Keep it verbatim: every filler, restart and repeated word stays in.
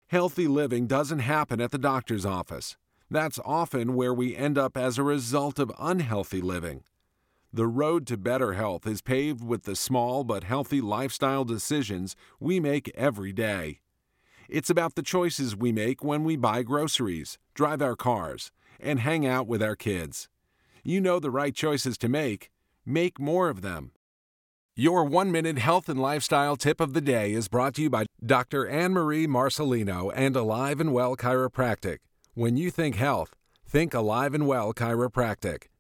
Healthy living doesn't happen at the doctor's office. That's often where we end up as a result of unhealthy living. The road to better health is paved with the small but healthy lifestyle decisions we make every day. It's about the choices we make when we buy groceries, drive our cars, and hang out with our kids. You know the right choices to make. Make more of them. Your one-minute health and lifestyle tip of the day is brought to you by Doctor Anne-Marie Marcelino and Alive and Well Chiropractic. When you think health, think Alive and Well Chiropractic.